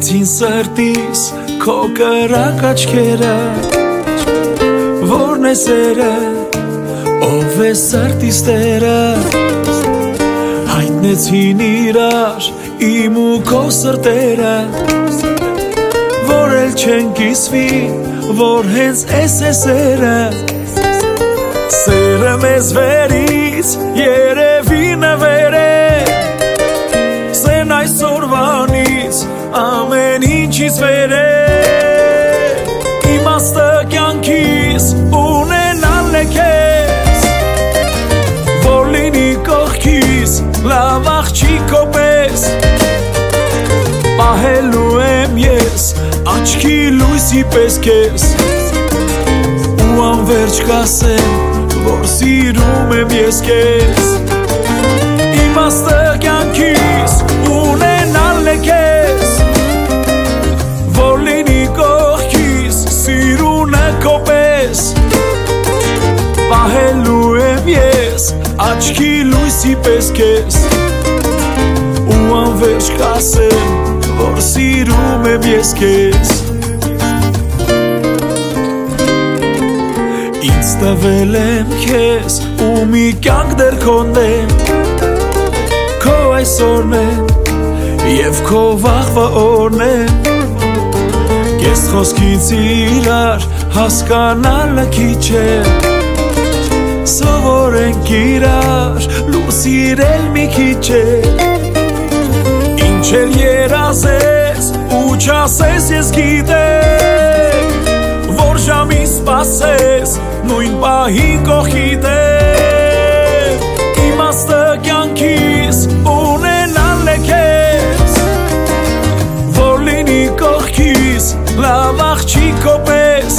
Լսեցին սրտիս քո կրակ աչքերը Որն է սերը, ով է սրտիս տերը Հայտնեցին իրար իմ ու քո սրտերը Որ էլ չեն կիսվի, որ հենց էս է սերը Սերը մեզ վերից երևի նվեր է Սեն այսօրվանից ամեն ինչից վեր է Իմաստը կյանքիս ունենալն է քեզ Որ լինի կողքիս լավ աղջիկո պես Պահելու եմ ես աչքի լույսի պես քեզ Ու անվերջ կասեմ որ սիրում եմ ես քեզ Իմաստը կյանքիս ունենալն է քեզ Որ լինի կողքիս սիրունը քո պես Պահելու եմ ես աչքի լույսի պես քեզ Ու անվերջ կասեմ որ սիրում եմ ես քեզ Ինձ տվել եմ քեզ ու մի կյանք դեռ քոնդեմ Քո այսօրն է և քո վաղվա օրն է Կես խոսքից իրար հասկանալը քիչ է Սովորենք իրար լուսիրել մի քիչ է Ինչ էլ երազես ու չասես ես գիտեմ Որ ժամի սպասես նույն պահին կողքիդ եմ Իմաստը կյանքիս ունենալն է քեզ Որ լինի կողքիս լավ աղջիկո պես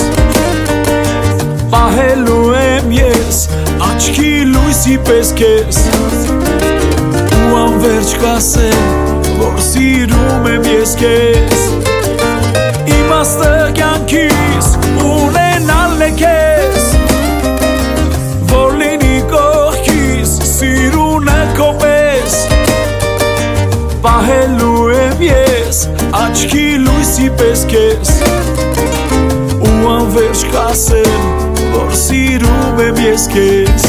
Պահելու եմ ես աչքի լույսի պես քեզ Ու անվերջ կասեմ որ սիրում եմ ես քեզ Իմաստը կյանքիս ունենալն է քեզ Որ լինի կողքիս սիրունը քո պես Պահելու եմ ես աչքի լույսի պես քեզ Ու անվերջ կասեմ որ սիրում եմ ես քեզ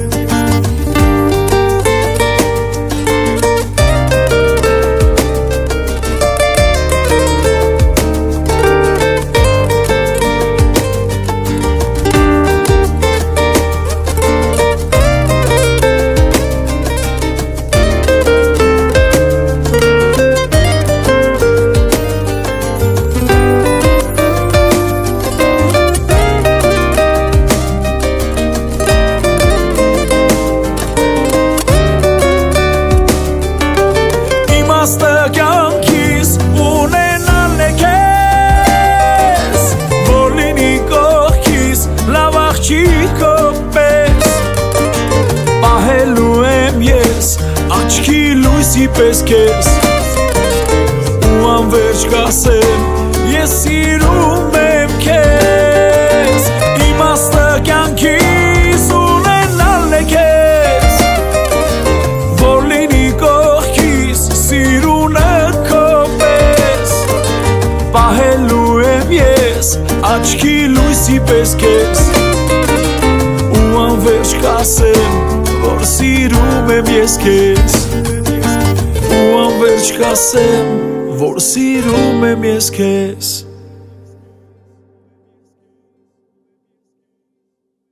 Աչքի լույսի պես քեզ Ու անվերջ կասեմ ես սիրում եմ քեզ Իմաստը կյանքիս ունենալն է քեզ Որ լինի կողքիս սիրունը քո պես Պահելու եմ ես աչքի լույսի պես քեզ Ու անվերջ կասեմ որ սիրում եմ ես քեզ Ու անվերջ կասեմ որ սիրում եմ ես քեզ